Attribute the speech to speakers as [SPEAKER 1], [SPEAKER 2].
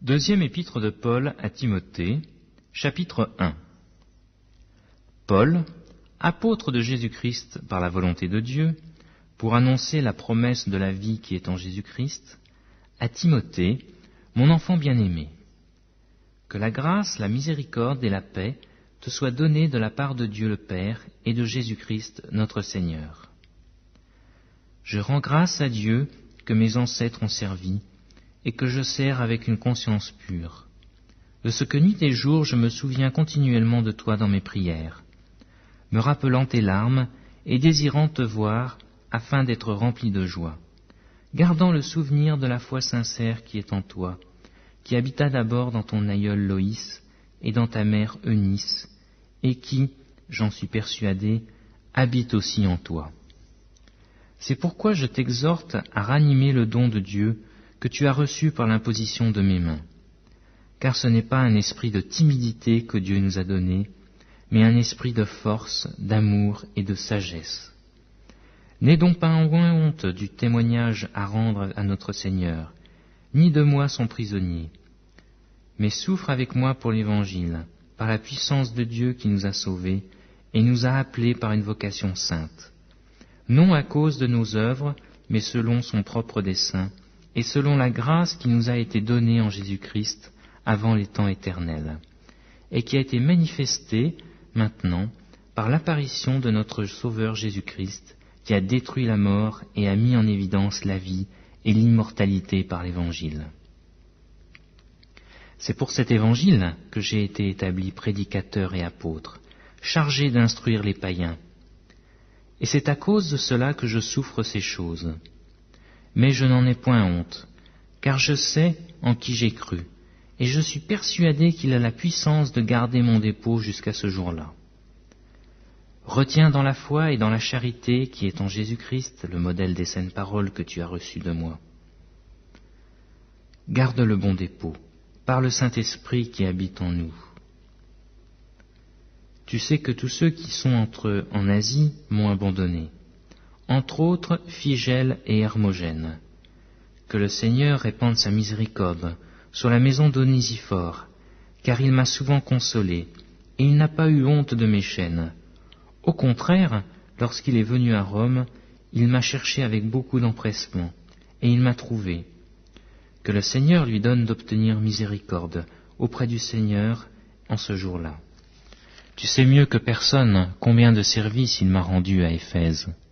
[SPEAKER 1] Deuxième épître de Paul à Timothée, chapitre 1. Paul, apôtre de Jésus-Christ par la volonté de Dieu, pour annoncer la promesse de la vie qui est en Jésus-Christ, à Timothée, mon enfant bien-aimé. Que la grâce, la miséricorde et la paix te soient données de la part de Dieu le Père et de Jésus-Christ notre Seigneur. Je rends grâce à Dieu que mes ancêtres ont servi et que je sers avec une conscience pure. De ce que nuit et jour je me souviens continuellement de toi dans mes prières, me rappelant tes larmes et désirant te voir afin d'être rempli de joie, gardant le souvenir de la foi sincère qui est en toi, qui habita d'abord dans ton aïeul Loïs et dans ta mère Eunice, et qui, j'en suis persuadé, habite aussi en toi. C'est pourquoi je t'exhorte à ranimer le don de Dieu que tu as reçu par l'imposition de mes mains. Car ce n'est pas un esprit de timidité que Dieu nous a donné, mais un esprit de force, d'amour et de sagesse. N'aie donc pas en honte du témoignage à rendre à notre Seigneur, ni de moi son prisonnier, mais souffre avec moi pour l'Évangile, par la puissance de Dieu qui nous a sauvés et nous a appelés par une vocation sainte, non à cause de nos œuvres, mais selon son propre dessein, et selon la grâce qui nous a été donnée en Jésus-Christ avant les temps éternels, et qui a été manifestée maintenant par l'apparition de notre Sauveur Jésus-Christ, qui a détruit la mort et a mis en évidence la vie et l'immortalité par l'Évangile. C'est pour cet Évangile que j'ai été établi prédicateur et apôtre, chargé d'instruire les païens. Et c'est à cause de cela que je souffre ces choses. Mais je n'en ai point honte, car je sais en qui j'ai cru, et je suis persuadé qu'il a la puissance de garder mon dépôt jusqu'à ce jour-là. Retiens dans la foi et dans la charité qui est en Jésus-Christ le modèle des saines paroles que tu as reçues de moi. Garde le bon dépôt, par le Saint-Esprit qui habite en nous. Tu sais que tous ceux qui sont entre eux en Asie m'ont abandonné, entre autres Phygèle et Hermogène. Que le Seigneur répande sa miséricorde sur la maison d'Onésphore, car il m'a souvent consolé, et il n'a pas eu honte de mes chaînes. Au contraire, lorsqu'il est venu à Rome, il m'a cherché avec beaucoup d'empressement, et il m'a trouvé. Que le Seigneur lui donne d'obtenir miséricorde auprès du Seigneur en ce jour-là. Tu sais mieux que personne combien de services il m'a rendu à Éphèse.